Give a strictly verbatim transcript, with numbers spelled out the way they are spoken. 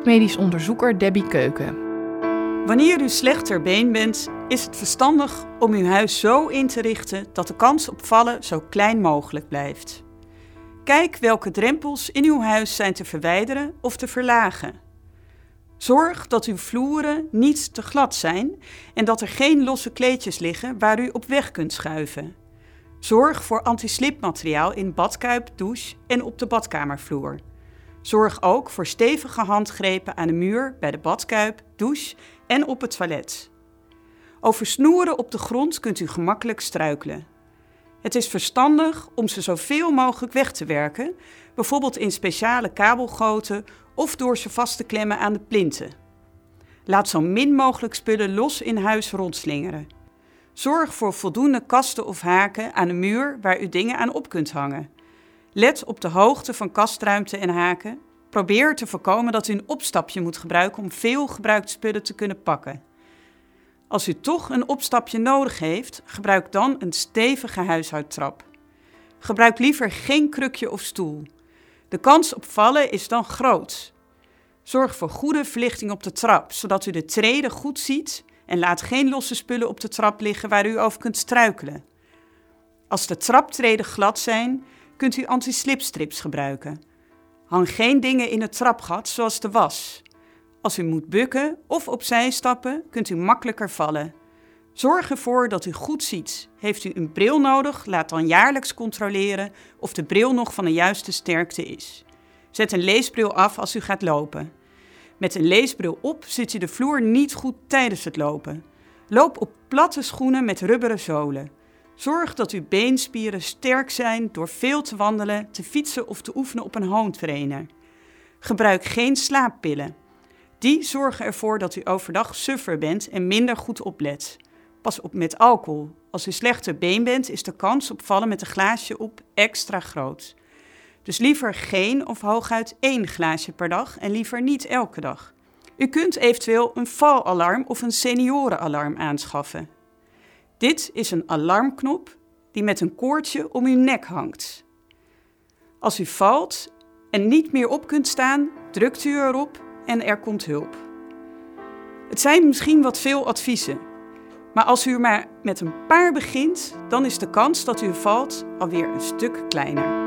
medisch onderzoeker Debbie Keuken. Wanneer u slecht ter been bent, is het verstandig om uw huis zo in te richten dat de kans op vallen zo klein mogelijk blijft. Kijk welke drempels in uw huis zijn te verwijderen of te verlagen. Zorg dat uw vloeren niet te glad zijn en dat er geen losse kleedjes liggen waar u op weg kunt schuiven. Zorg voor anti-slipmateriaal in badkuip, douche en op de badkamervloer. Zorg ook voor stevige handgrepen aan de muur bij de badkuip, douche en op het toilet. Over snoeren op de grond kunt u gemakkelijk struikelen. Het is verstandig om ze zoveel mogelijk weg te werken, bijvoorbeeld in speciale kabelgoten of door ze vast te klemmen aan de plinten. Laat zo min mogelijk spullen los in huis rondslingeren. Zorg voor voldoende kasten of haken aan de muur waar u dingen aan op kunt hangen. Let op de hoogte van kastruimte en haken. Probeer te voorkomen dat u een opstapje moet gebruiken om veel gebruikte spullen te kunnen pakken. Als u toch een opstapje nodig heeft, gebruik dan een stevige huishoudtrap. Gebruik liever geen krukje of stoel. De kans op vallen is dan groot. Zorg voor goede verlichting op de trap, zodat u de treden goed ziet en laat geen losse spullen op de trap liggen waar u over kunt struikelen. Als de traptreden glad zijn, kunt u anti-slipstrips gebruiken. Hang geen dingen in het trapgat, zoals de was. Als u moet bukken of opzij stappen, kunt u makkelijker vallen. Zorg ervoor dat u goed ziet. Heeft u een bril nodig, laat dan jaarlijks controleren of de bril nog van de juiste sterkte is. Zet een leesbril af als u gaat lopen. Met een leesbril op zit u de vloer niet goed tijdens het lopen. Loop op platte schoenen met rubberen zolen. Zorg dat uw beenspieren sterk zijn door veel te wandelen, te fietsen of te oefenen op een home trainer. Gebruik geen slaappillen. Die zorgen ervoor dat u overdag suffer bent en minder goed oplet. Pas op met alcohol. Als u slecht ter been bent, is de kans op vallen met een glaasje op extra groot. Dus liever geen of hooguit één glaasje per dag en liever niet elke dag. U kunt eventueel een valalarm of een seniorenalarm aanschaffen. Dit is een alarmknop die met een koordje om uw nek hangt. Als u valt en niet meer op kunt staan, drukt u erop en er komt hulp. Het zijn misschien wat veel adviezen, maar als u maar met een paar begint, dan is de kans dat u valt alweer een stuk kleiner.